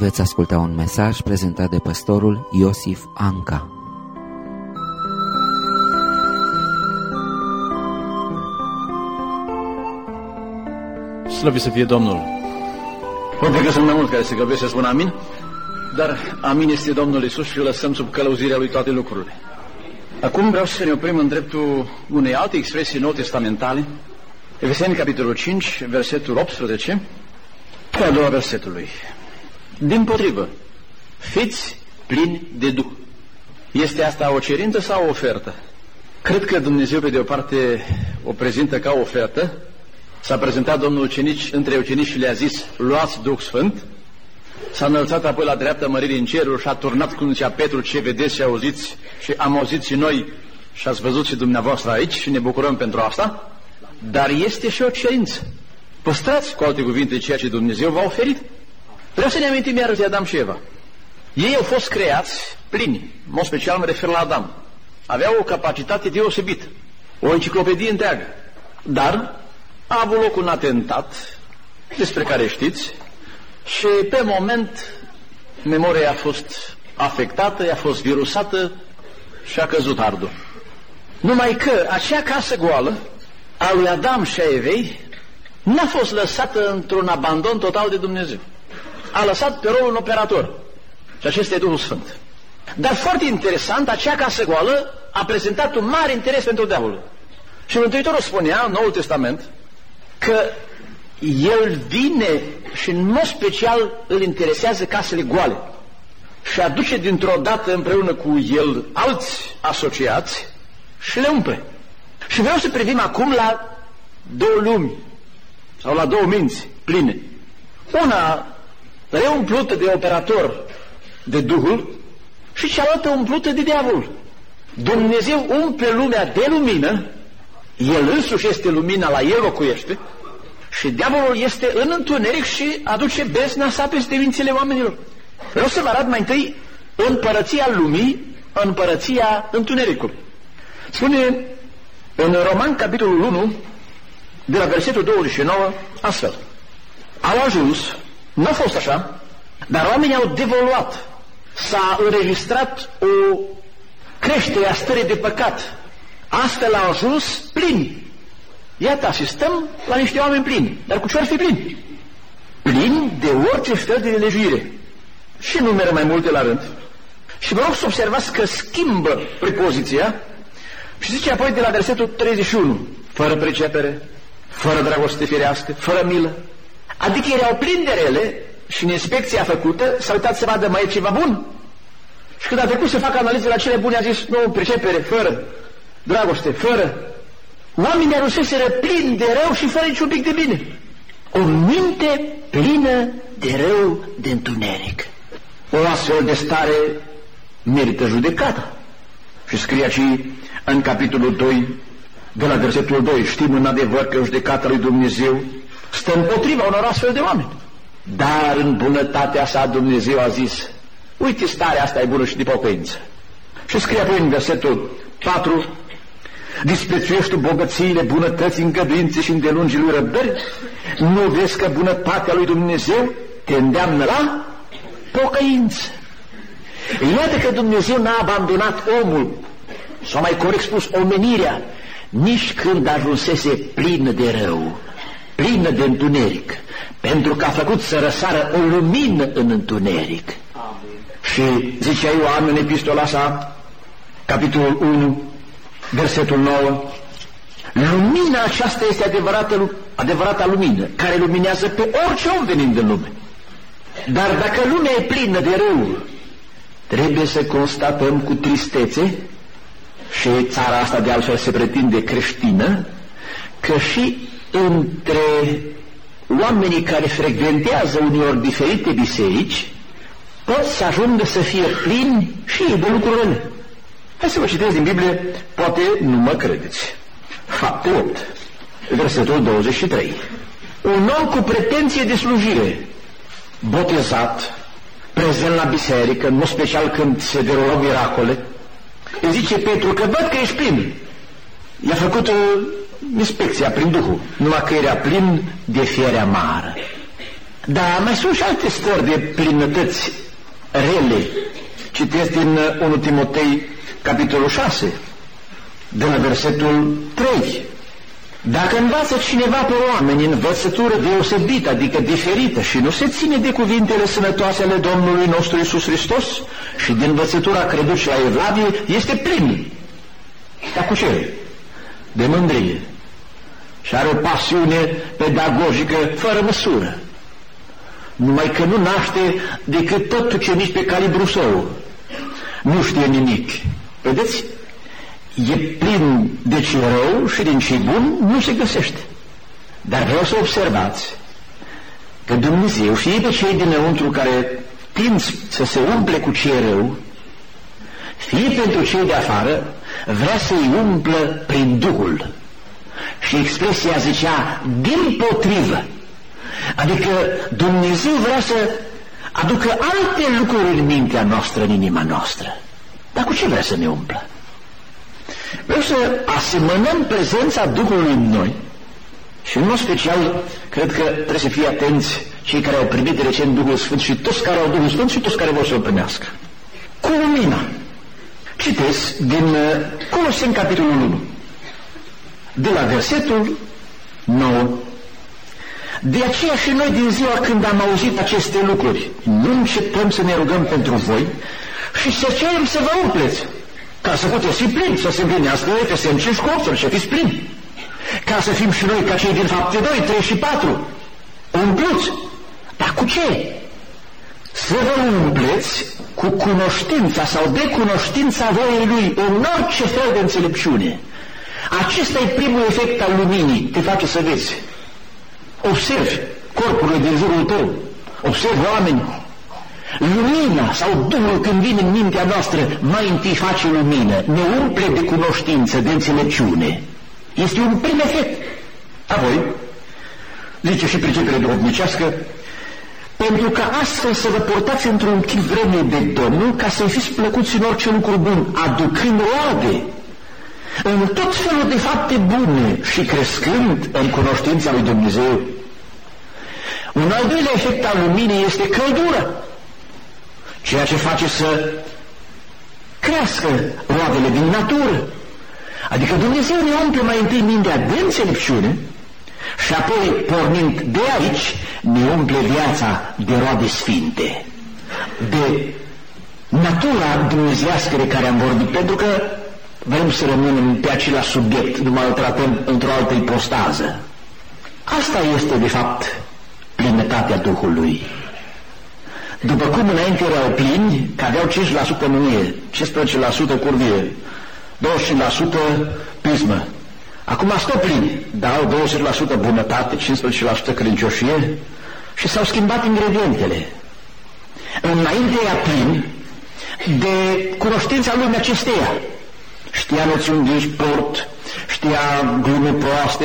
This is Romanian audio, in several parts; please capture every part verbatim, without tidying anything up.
Veți asculta un mesaj prezentat de păstorul Iosif Anca. Slăvit să fie Domnul! Poate că sunt mai mulți care se grăbesc să spun amin, dar amin este Domnul Iisus și îl lăsăm sub călăuzirea Lui toate lucrurile. Acum vreau să ne oprim în dreptul unei alte expresii nou-testamentale, Efeseni, capitolul cinci, versetul optsprezece, pe a doua versetului. Dimpotrivă, fiți plini de Duh. Este asta o cerință sau o ofertă? Cred că Dumnezeu, pe de o parte, o prezintă ca o ofertă. S-a prezentat Domnul ucenici, între ucenici și le-a zis: luați Duh Sfânt. S-a înălțat apoi la dreapta măririi în ceruri și a turnat, cum zicea Petru, ce vedeți și auziți și am auzit și noi și ați văzut și dumneavoastră aici și ne bucurăm pentru asta. Dar este și o cerință. Păstrați, cu alte cuvinte, ceea ce Dumnezeu v-a oferit. Vreau să ne amintim iarăși de Adam și Eva. Ei au fost creați plini, în mod special mă refer la Adam. Aveau o capacitate deosebită, o enciclopedie întreagă. Dar a avut loc un atentat, despre care știți, și pe moment memoria a fost afectată, a fost virusată și a căzut ardul. Numai că acea casă goală a lui Adam și a Evei n-a fost lăsată într-un abandon total de Dumnezeu. A lăsat pe rolul un operator. Și acesta e Duhul Sfânt. Dar foarte interesant, acea casă goală a prezentat un mare interes pentru diavolul. Și Mântuitorul spunea în Noul Testament că el vine și în mod special îl interesează casele goale și aduce dintr-o dată împreună cu el alți asociați și le umple. Și vreau să privim acum la două lumi sau la două minți pline. Una reumplută de operator de Duhul și cealaltă umplută de diavol. Dumnezeu umple lumea de lumină, El însuși este lumina, la El locuiește, și diavolul este în întuneric și aduce bezna sa peste mințile oamenilor. Vreau să vă arăt mai întâi împărăția lumii, împărăția întunericului. Spune în Roman, capitolul unu, de la versetul douăzeci și nouă, astfel: au ajuns, nu a fost așa, dar oamenii au devoluat, s-a înregistrat o creștere a stării de păcat, astfel au ajuns plini. Iată, asistăm la niște oameni plini, dar cu ce ar fi plini? Plini de orice fel de nelejuire. Și numeră mai multe la rând. Și vă rog să observați că schimbă prepoziția și zice apoi de la versetul treizeci și unu: fără pricepere, fără dragoste firească, fără milă. Adică erau plini de rele și în inspecția făcută s-a uitat să vadă mai e ceva bun. Și când a trecut să facă analize la cele bune, a zis: nu, pricepere, fără dragoste, fără. Oamenii aruseseră plini de rău și fără niciun pic de bine. O minte plină de rău, de întuneric. O astfel de stare merită judecata. Și scrie aici în capitolul doi, de la versetul doi: știm în adevăr că judecata lui Dumnezeu stă împotriva unor astfel de oameni. Dar în bunătatea sa Dumnezeu a zis: uite, starea asta e bună și de pocăință. Și scrie apoi în versetul patru: disprețuiești tu bogățiile, bunătăți, îngăduințe și îndelungii lui răbdări? Nu vezi că bunătatea lui Dumnezeu te îndeamnă la pocăință? Iată că Dumnezeu n-a abandonat omul, sau mai corect spus omenirea, nici când ajunsese plină de rău, plină de întuneric, pentru că a făcut să răsară o lumină în întuneric. Amin. Și zicea Ioan în epistola sa, capitolul unu, versetul nouă: lumina aceasta este adevărată, adevărata lumină, care luminează pe orice om venind în lume. Dar dacă lumea e plină de rău, trebuie să constatăm cu tristețe, și țara asta de altfel se pretinde creștină, că și între oamenii care frecventează uneori diferite biserici pot să ajungă să fie plini și ei de lucrurile. Hai să vă citesc din Biblie, poate nu mă credeți. Fapte opt, versetul douăzeci și trei. Un om cu pretenție de slujire, botezat, prezent la biserică, în mod special când se derulau miracole, îi zice Petru că văd că ești plin. I-a făcut o inspecție prin Duhul, numai că era plin de fiere amară. Dar mai sunt și alte stări de plinătăți rele. Citesc din unu Timotei, capitolul șase, de la versetul trei. Dacă învață cineva pe oameni învățătură deosebită, adică diferită, și nu se ține de cuvintele sănătoase ale Domnului nostru Iisus Hristos și de învățătura creduți la Evlavie, este plin. Dar cu ce? De mândrie. Și are o pasiune pedagogică fără măsură. Numai că nu naște decât tot ucenici pe calibru său. Nu știe nimic. Vedeți? E plin de ce rău și din ce bun nu se găsește. Dar vreau să observați că Dumnezeu, fie pe cei dinăuntru care tind să se umple cu ce rău, fie pentru cei de afară, vrea să-i umplă prin Duhul. Și expresia zicea dimpotrivă. Adică Dumnezeu vrea să aducă alte lucruri în mintea noastră, în inima noastră. Dar cu ce vrea să ne umplă? Vreau să asemănăm prezența Duhului în noi și în mod special cred că trebuie să fie atenți cei care au primit de recent Duhul Sfânt și toți care au Duhul Sfânt și toți care vor să-l primească. Cu lumina. Citesc din Coloseni, capitolul unu, de la versetul nouă. De aceea și noi din ziua când am auzit aceste lucruri, nu încetăm să ne rugăm pentru voi și să cerem să vă umpleți, ca să puteți fi plini, să se împlinească Efeseni cinci cu opt, să fiți plini, ca să fim și noi ca cei din Fapte doi, trei și patru, umpluți. Dar cu ce? Să vă umpleți cu cunoștința sau de cunoștința voiei Lui în orice fel de înțelepciune. Acesta e primul efect al luminii, te face să vezi. Observi corpurile din jurul tău, observi oameni. Lumina sau Duhul când vine în mintea noastră mai întâi face lumină, ne umple de cunoștință, de înțelepciune. Este un prim efect. Apoi, zice și priceperea duhovnicească, pentru că astfel să vă portați într-un chip vrednic de Domnul, ca să-i fiți plăcuți în orice lucru bun, aducând roade în tot felul de fapte bune și crescând în cunoștința lui Dumnezeu. Un al doilea efect al luminii este căldură, ceea ce face să crească roadele din natură. Adică Dumnezeu ne umple mai întâi mintea de înțelepciune și apoi, pornind de aici, ne umple viața de roade sfinte, de natura dumnezeiască de care am vorbit, pentru că vrem să rămânem pe același subiect, numai îl tratăm într-o altă ipostază. Asta este, de fapt, plinătatea Duhului. După cum înainte erau plini, că aveau cinci la sută mânie, cincisprezece la sută curvie, douăzeci și cinci la sută pismă. Acum stau plini, dar au douăzeci la sută bunătate, cincisprezece la sută credincioșie și s-au schimbat ingredientele. Înainte era plin de cunoștința lumii acesteia. Știa noțiuni de sport, știa glume proaste,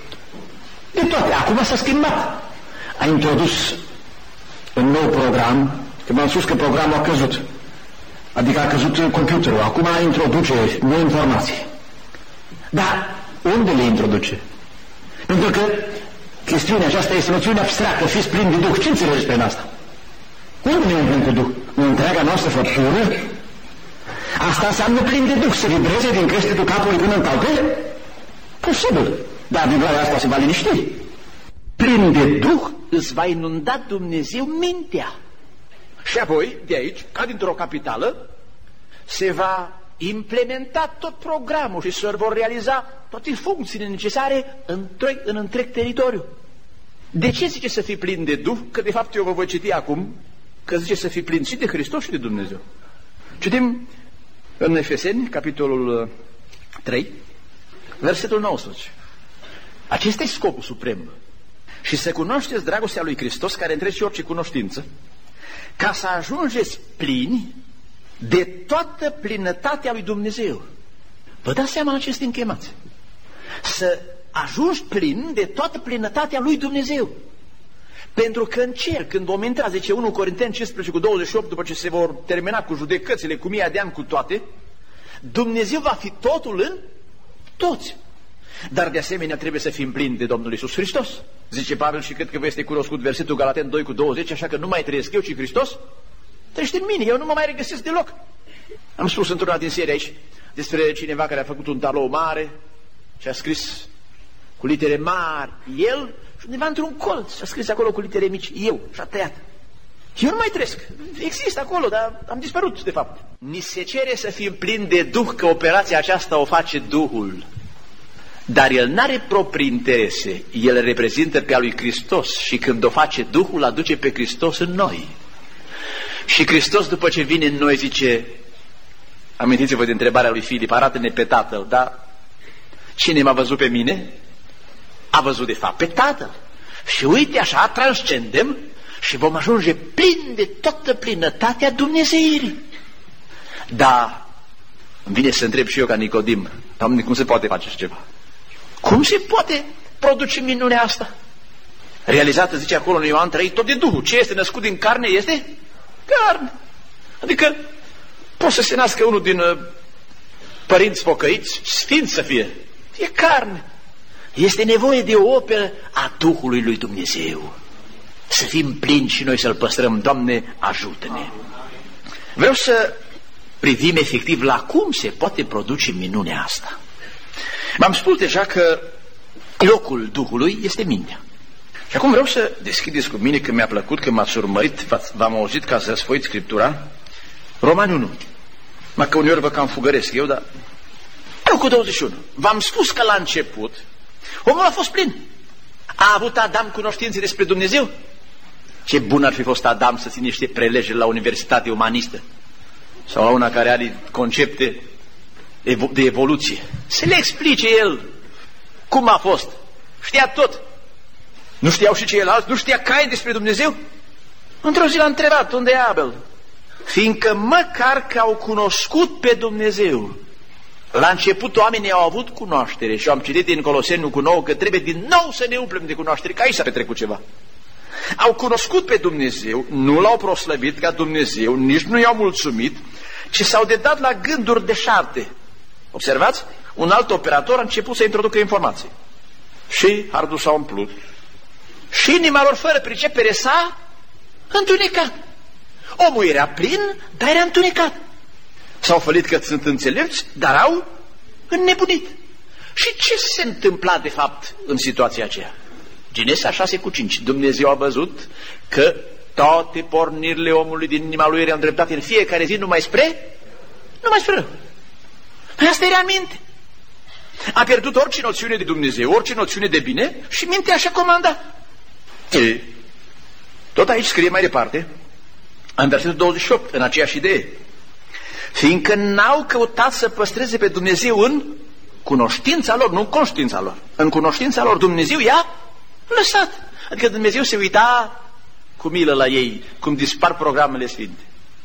de toate. Acum s-a schimbat. A introdus un nou program, că m-am spus că programul a căzut. Adică a căzut computerul. Acum introduce noi informații. Dar unde le introduce? Pentru că chestiunea aceasta este noțiune abstractă, fiți plini de Duh. Ce înțelegeți prin asta? Unde ne umplem cu Duh? În întreaga noastră făptură? Asta înseamnă plin de Duh, să vibreze din creștetul capului până în talpe? Posibil. Dar vibrarea asta se va liniști. Plin de Duh îți va inunda Dumnezeu mintea. Și apoi, de aici, ca dintr-o capitală, se va implementa tot programul și se vor realiza toate funcțiile necesare în, în întreg teritoriu. De ce zice să fii plin de Duh? Că de fapt eu vă voi citi acum că zice să fii plin și de Hristos și de Dumnezeu. Citim în Efeseni, capitolul trei, versetul nouăsprezece. Acesta e scopul suprem. Și să cunoașteți dragostea lui Hristos, care întrece orice cunoștință, ca să ajungeți plini de toată plinătatea lui Dumnezeu. Vă dați seama la ce suntem chemați? Să ajungi plin de toată plinătatea lui Dumnezeu. Pentru că în cer, când vom intra, zice unu Corinteni cincisprezece cu douăzeci și opt, după ce se vor termina cu judecățile, cu mia de ani, cu toate, Dumnezeu va fi totul în toți. Dar de asemenea trebuie să fim plini de Domnul Iisus Hristos. Zice Pavel, și cred că vă este cunoscut versetul Galateni doi cu douăzeci, așa că nu mai trăiesc eu, ci Hristos trăiește în mine, eu nu mă mai regăsesc deloc. Am spus într-una din serie aici despre cineva care a făcut un tablou mare și a scris cu litere mari el și undeva într-un colț a scris acolo cu litere mici eu și a tăiat. Eu nu mai trăiesc, există acolo, dar am dispărut de fapt. Ni se cere să fim plini de Duh, că operația aceasta o face Duhul. Dar el n-are proprii interese, el reprezintă pe a lui Hristos și când o face Duhul, aduce pe Hristos în noi. Și Hristos, după ce vine în noi, zice, amintiți-vă de întrebarea lui Filip, arată-ne pe Tatăl, dar cine m-a văzut pe mine? A văzut de fapt pe Tatăl. Și uite așa, transcendem și vom ajunge plini de toată plinătatea Dumnezeirii. Dar îmi vine să întreb și eu ca Nicodim, Doamne, cum se poate face ceva? Cum se poate produce minunea asta? Realizată, zice acolo în Ioan trei, tot de Duhul. Ce este născut din carne este carne. Adică poate să se nască unul din uh, părinți pocăiți, sfinți să fie. E carne. Este nevoie de o operă a Duhului lui Dumnezeu. Să fim plini și noi să-L păstrăm. Doamne, ajută-ne. Vreau să privim efectiv la cum se poate produce minunea asta. M-am spus deja că locul Duhului este mintea. Și acum vreau să deschideți cu mine, că mi-a plăcut, că m-ați urmărit, v-am auzit ca să răsfoiți Scriptura, Romani unu. Mă că uneori vă cam fugăresc eu, dar eu cu douăzeci și unu. V-am spus că la început omul a fost plin. A avut Adam cunoștințe despre Dumnezeu? Ce bun ar fi fost Adam să ține niște prelegeri la universitate umanistă sau la una care are concepte de evoluție. Să le explice el cum a fost. Știa tot. Nu știau și ceilalți? Nu știa Cain despre Dumnezeu? Într-o zi l-a întrebat, unde e Abel? Fiindcă măcar că au cunoscut pe Dumnezeu. La început oamenii au avut cunoaștere și am citit în Coloseni cu nouă că trebuie din nou să ne umplem de cunoaștere, că aici s-a petrecut ceva. Au cunoscut pe Dumnezeu, nu l-au proslăvit ca Dumnezeu, nici nu i-au mulțumit, ci s-au dedat la gânduri deșarte. Observați? Un alt operator a început să introducă informații. Și ardul s-a umplut. Și inima lor fără pricepere s-a întunecat. Omul era plin, dar era întunecat. S-au fălit că sunt înțelepți, dar au înnebunit. Și ce se întâmpla de fapt în situația aceea? Genesa șase cu cinci. Dumnezeu a văzut că toate pornirile omului din inima lui erau îndreptate în fiecare zi numai spre numai spre rău. Asta era minte. A pierdut orice noțiune de Dumnezeu, orice noțiune de bine și mintea așa comanda. E, tot aici scrie mai departe, în versetul douăzeci și opt, în aceeași idee. Fiindcă n-au căutat să păstreze pe Dumnezeu în cunoștința lor, nu în conștiința lor. În cunoștința lor Dumnezeu i-a lăsat. Adică Dumnezeu se uita cu milă la ei, cum dispar programele sfinte,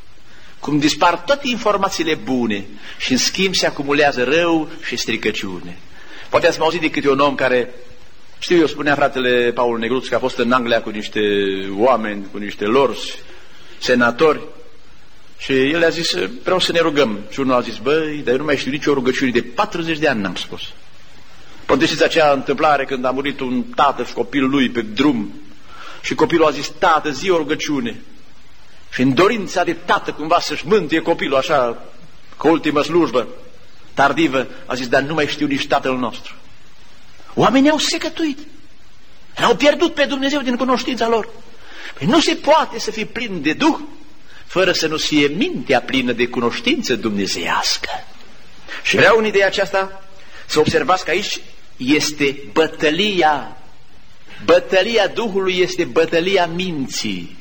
cum dispar toate informațiile bune și în schimb se acumulează rău și stricăciune. Poate ați auzit de câte un om care, știu eu, spunea fratele Paul Negruț că a fost în Anglia cu niște oameni, cu niște lorzi, senatori, și el a zis, vreau să ne rugăm. Și unul a zis, băi, dar eu nu mai știu nicio rugăciune, de patruzeci de ani n-am spus. Poate știți acea întâmplare când a murit un tată și copilul lui pe drum și copilul a zis, tată, zi o rugăciune. Și în dorința de tată cumva să-și mântuie copilul așa, cu ultimă slujbă tardivă, a zis, dar nu mai știu nici Tatăl nostru. Oamenii au secătuit, au pierdut pe Dumnezeu din cunoștința lor. Păi nu se poate să fii plin de Duh fără să nu fie mintea plină de cunoștință dumnezeiască. Și vreau în ideea aceasta să observați că aici este bătălia. Bătălia Duhului este bătălia minții.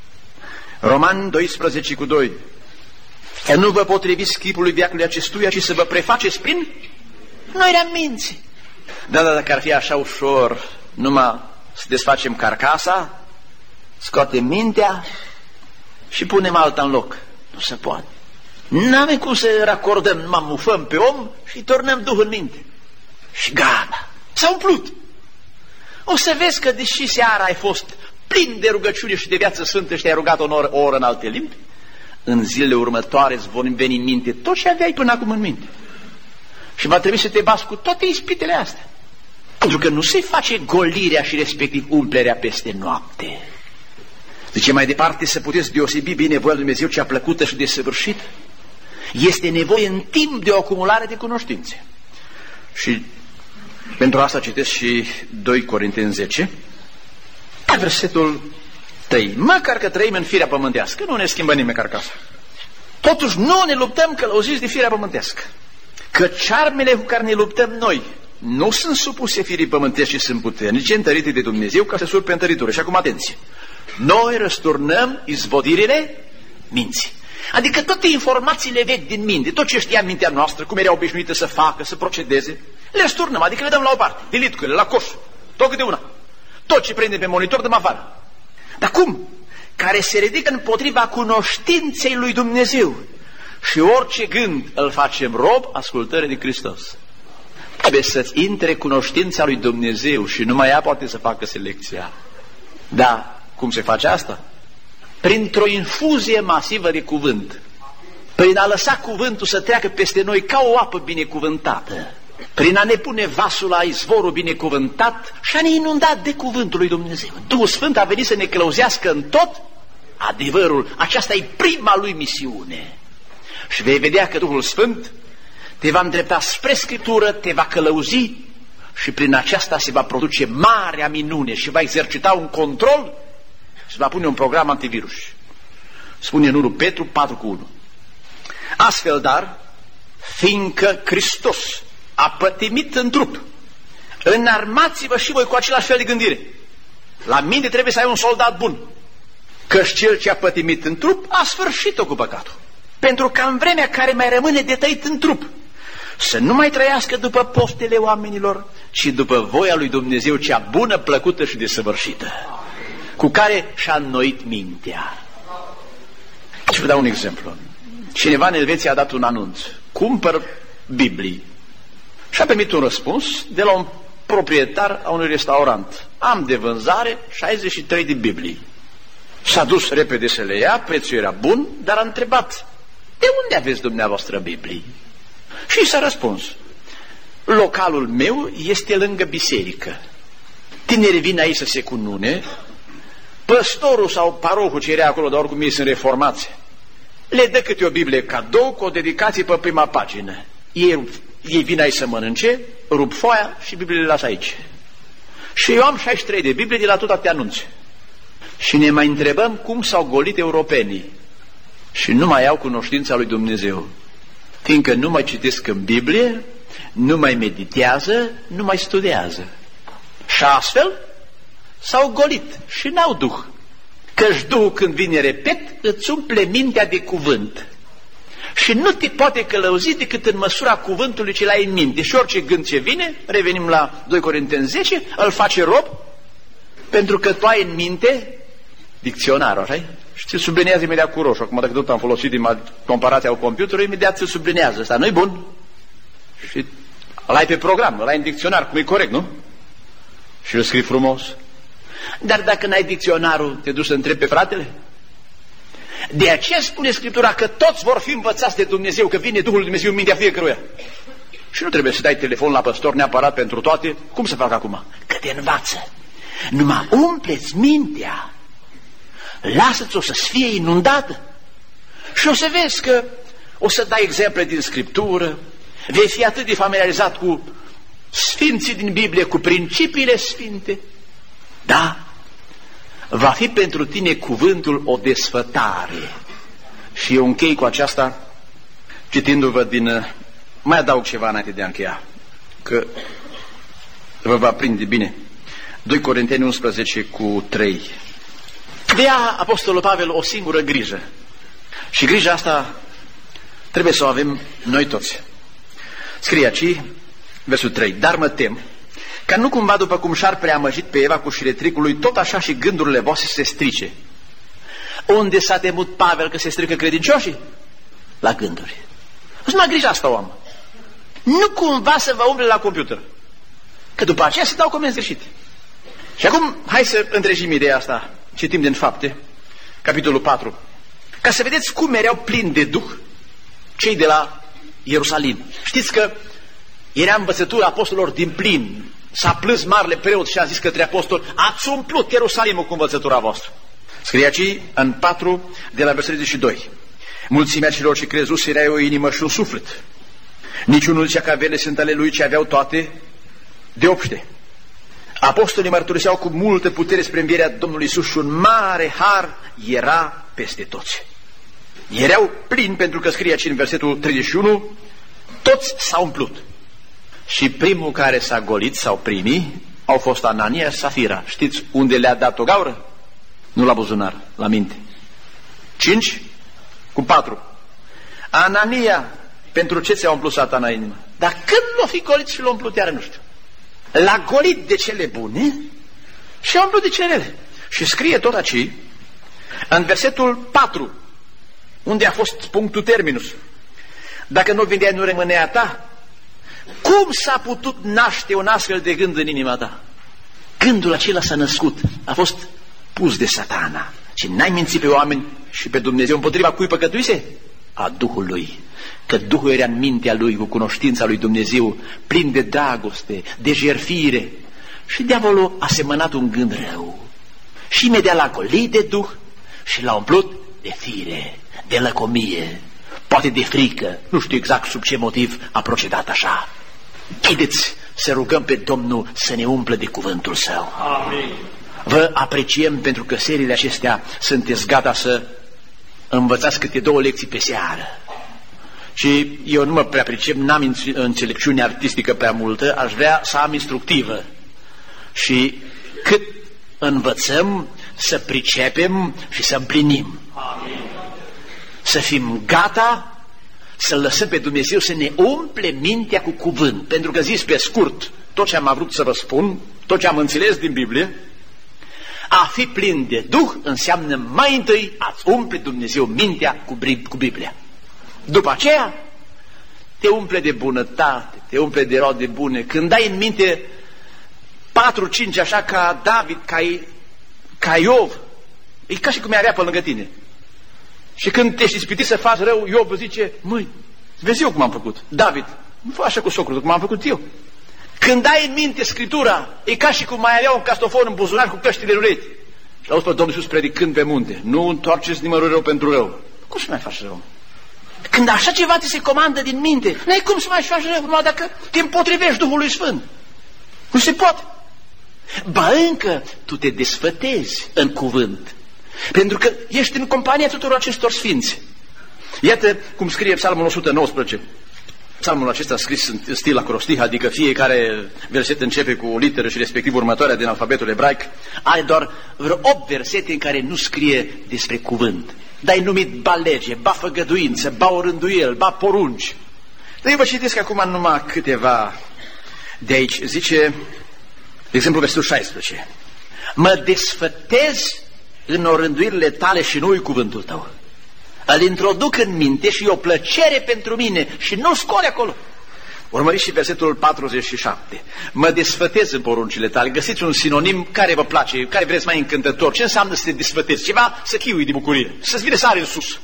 Romani doisprezece cu doi. Că nu vă potriviți chipului veacului acestuia, ci să vă prefaceți prin noirea minții. Da, da, dacă ar fi așa ușor, numai să desfacem carcasa, scoatem mintea și punem alta în loc. Nu se poate. N-avem cum să racordăm, numai mufăm pe om și tornăm Duh în minte. Și gata, s-a umplut. O să vezi că deși seara ai fost plin de rugăciune și de viață sfântă și te-ai rugat o oră, o oră în alte limbi, în zilele următoare îți vor veni în minte tot ce aveai până acum în minte. Și va trebui să te bați cu toate ispitele astea. Pentru că nu se face golirea și respectiv umplerea peste noapte. Zice mai departe, să puteți deosebi bine voia lui Dumnezeu cea plăcută și desăvârșită. Este nevoie în timp de o acumulare de cunoștințe. Și pentru asta citesc și doi Corinteni zece, versetul trei. Măcar că trăim în firea pământească, nu ne schimbă nimeni carcasa. Totuși nu ne luptăm călăuziți de firea pământească. Că armele cu care ne luptăm noi nu sunt supuse firii pământești și sunt puternice, întărite de Dumnezeu ca să surpe întăritură. Și acum atenție. Noi răsturnăm izvodirile minții. Adică toate informațiile vechi din minte, tot ce știa mintea noastră, cum era obișnuită să facă, să procedeze, le răsturnăm, adică le dăm la o parte, deliturile, la coș, tot câte una. Tot ce prinde pe monitor dăm afară. Dar cum? Care se ridică împotriva cunoștinței lui Dumnezeu. Și orice gând îl facem rob ascultării de Hristos. Trebuie să-ți intre cunoștința lui Dumnezeu și numai ea poate să facă selecția. Da, cum se face asta? Printr-o infuzie masivă de cuvânt. Prin a lăsa cuvântul să treacă peste noi ca o apă binecuvântată. Prin a ne pune vasul la izvorul binecuvântat și a ne inunda de cuvântul lui Dumnezeu. Duhul Sfânt a venit să ne călăuzească în tot adevărul. Aceasta e prima lui misiune. Și vei vedea că Duhul Sfânt te va îndrepta spre Scriptură, te va călăuzi și prin aceasta se va produce marea minune și va exercita un control și va pune un program antivirus. Spune în unu Petru patru cu unu. Astfel, dar, fiindcă Hristos a pătimit în trup, înarmați-vă și voi cu același fel de gândire. La minte trebuie să ai un soldat bun, căci cel ce a pătimit în trup a sfârșit-o cu păcatul. Pentru că în vremea care mai rămâne de tăit în trup, să nu mai trăiască după poftele oamenilor, ci după voia lui Dumnezeu cea bună, plăcută și desăvârșită, cu care și-a înnoit mintea. Și vă dau un exemplu. Cineva în Elveția a dat un anunț. Cumpăr Biblii. Și a primit un răspuns de la un proprietar a unui restaurant. Am de vânzare șaizeci și trei de Biblii. S-a dus repede să le ia, prețul era bun, dar a întrebat: de unde aveți dumneavoastră Biblii? Și s-a răspuns: localul meu este lângă biserică. Tinerii vin aici să se cunune, păstorul sau parohul ce era acolo, dar oricum ei sunt reformați, le dă câte o Biblie cadou cu o dedicație pe prima pagină. Ei, ei vin aici să mănânce, rup foaia și Bibliile le lasă aici. Și eu am șaizeci și trei de Biblie de la tot atâtea anunțe. Și ne mai întrebăm cum s-au golit europenii și nu mai au cunoștința lui Dumnezeu, fiindcă nu mai citesc în Biblie, nu mai meditează, nu mai studiază. Și astfel s-au golit și n-au Duh. Căci Duhul, când vine, repet, îți umple mintea de cuvânt. Și nu te poate călăuzi decât în măsura cuvântului ce l-ai în minte. Și orice gând ce vine, revenim la doi Corinteni zece, îl face rob, pentru că tu ai în minte dicționarul, așa? Și ți-l sublinează imediat cu roșu. Acum, dacă tot am folosit din comparația cu computerul, imediat ți-l sublinează. Asta nu-i bun. Și îl ai pe program, îl ai în dicționar, cum e corect, nu? Și îl scrii frumos. Dar dacă n-ai dicționarul, te duci să întrebi pe fratele? De aceea spune Scriptura că toți vor fi învățați de Dumnezeu, că vine Duhul lui Dumnezeu în mintea fiecăruia. Și nu trebuie să dai telefon la păstor neapărat pentru toate. Cum să fac acum? Că te învață. Numai umpleți mintea, lasă-ți-o să-ți fie inundată și o să vezi că o să dai exemple din Scriptură, vei fi atât de familiarizat cu sfinții din Biblie, cu principiile sfinte. Da, va fi pentru tine cuvântul o desfătare. Și eu închei cu aceasta, citindu-vă din... Mai adaug ceva înainte de a încheia, că vă va prinde bine. doi Corinteni unsprezece cu trei. Avea Apostolul Pavel o singură grijă. Și grija asta trebuie să o avem noi toți. Scrie aici, versul trei. Dar mă tem ca nu cumva, după cum și-ar preamăgit pe Eva cu șiretricul lui, tot așa și gândurile voastre se strice. Unde s-a temut Pavel că se strică credincioșii? La gânduri. Nu mai grijă asta o am. Nu cumva să vă umble la computer, că după aceea se dau comenzi greșite. Și acum hai să întregim ideea asta. Citim din Fapte, capitolul patru, ca să vedeți cum erau plini de Duh cei de la Ierusalim. Știți că era învățătura apostolilor din plin, s-a plâns marele preot și a zis către apostol: ați umplut Ierusalimul cu învățătura voastră. Scrie aici în patru de la versetul treizeci și doi. Mulțimea celor ce crezuți era o inimă și un suflet. Niciunul zicea că averile sunt ale lui, ci aveau toate de obște. Apostolii mărturiseau cu multă putere spre învierea Domnului Iisus și un mare har era peste toți. Erau plini, pentru că scrie aici în versetul treizeci și unu, toți s-au umplut. Și primul care s-a golit, sau primii, au fost Anania și Safira. Știți unde le-a dat o gaură? Nu la buzunar, la minte. Cinci cu patru. Anania, pentru ce ți-a umplut Satana inima? Dar când l-a fi golit și l-a umplut iară, nu știu. L-a golit de cele bune și a umplut de cele rele. Și scrie tot aici, în versetul patru, unde a fost punctul terminus: dacă nu vindeai, nu rămânea ta. Cum s-a putut naște un astfel de gând în inima ta? Gândul acela s-a născut, a fost pus de Satana. Și n-ai mințit pe oameni și pe Dumnezeu împotriva cui păcătuise? A Duhului. Că Duhul era în mintea lui, cu cunoștința lui Dumnezeu, plin de dragoste, de jertfire. Și diavolul a semănat un gând rău. Și imediat l-a golit de Duh și l-a umplut de fire, de lăcomie, poate de frică. Nu știu exact sub ce motiv a procedat așa. Haideți să rugăm pe Domnul să ne umplă de cuvântul Său. Amin. Vă apreciem pentru că seriile acestea sunteți gata să învățați câte două lecții pe seară. Și eu nu mă prea pricep, n-am înțelepciune artistică prea multă, aș vrea să am instructivă. Și cât învățăm, să pricepem și să împlinim. Amin. Să fim gata să lăsăm pe Dumnezeu să ne umple mintea cu cuvânt. Pentru că, zis pe scurt, tot ce am vrut să vă spun, tot ce am înțeles din Biblie, a fi plin de Duh înseamnă mai întâi a-ți umple Dumnezeu mintea cu, cu Biblia. După aceea te umple de bunătate, te umple de roade bune. Când ai în minte patru, cinci, așa ca David, ca, ca Iov, e ca și cum i-ar pe lângă tine. Și când te-ești ispitit să faci rău, Iov zice: măi, vezi eu cum am făcut. David: nu fă așa cu socrul, cum am făcut eu. Când ai în minte Scriptura, e ca și cum mai avea un castofor în buzunar cu căștile în urechi. Și l-auzi pe Domnul Iisus predicând pe munte: nu întoarceți nimărul rău pentru rău. Cum să mai faci rău? Când așa ceva ți se comandă din minte, n-ai cum să mai faci rău, numai dacă te împotrivești Duhului Sfânt. Nu se poate. Ba încă tu te desfătezi în cuvânt, pentru că ești în compania tuturor acestor sfinți. Iată cum scrie Psalmul o sută nouăsprezece. Psalmul acesta scris în stil acrostih, adică fiecare verset începe cu o literă și respectiv următoarea din alfabetul ebraic. Are doar vreo opt versete în care nu scrie despre cuvânt. Dar e numit ba lege, ba făgăduință, ba orânduiel, ba porunci. Dar eu vă citesc acum numai câteva de aici. Zice, de exemplu, versetul șaisprezece. Mă desfătez în orânduirile tale și nu-i cuvântul tău. Îl introduc în minte și e o plăcere pentru mine și nu scoli acolo. Urmăriți și versetul patruzeci și șapte. Mă desfătez în poruncile tale. Găsiți un sinonim care vă place, care vreți mai încântător. Ce înseamnă să te desfătezi? Ceva să chiui de bucurie, să-ți vine sare în sus.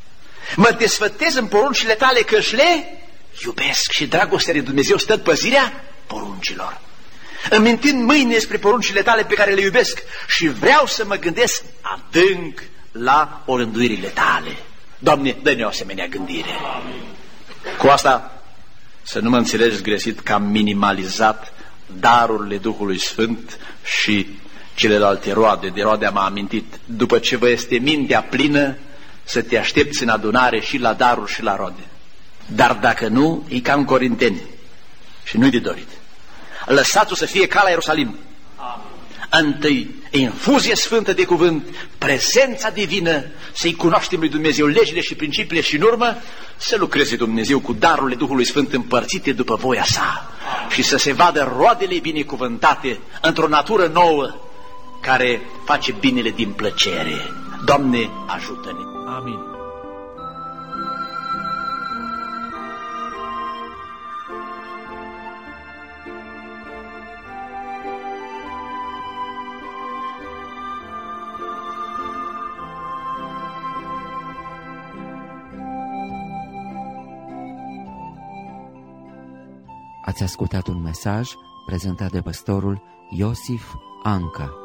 Mă desfătez în poruncile tale, că-și le iubesc și dragostea de Dumnezeu stă în păzirea poruncilor. Îmi întind mâine spre poruncile tale pe care le iubesc și vreau să mă gândesc adânc la orânduirile tale. Doamne, dă-ne o asemenea gândire. Amin. Cu asta să nu mă înțelegi greșit că am minimalizat darurile Duhului Sfânt și celelalte roade. De roade am amintit. După ce vă este mintea plină, să te aștepți în adunare și la daruri și la roade. Dar dacă nu, e ca în Corinteni și nu-i de dorit. Lăsați-o să fie ca la Ierusalim. Amin. Întâi infuzie sfântă de cuvânt, prezența divină, să-i cunoaștem lui Dumnezeu legile și principiile și în urmă să lucreze Dumnezeu cu darurile Duhului Sfânt împărțite după voia sa și să se vadă roadele binecuvântate într-o natură nouă care face binele din plăcere. Doamne, ajută-ne! Amin. Ați ascultat un mesaj prezentat de pastorul Iosif Anca.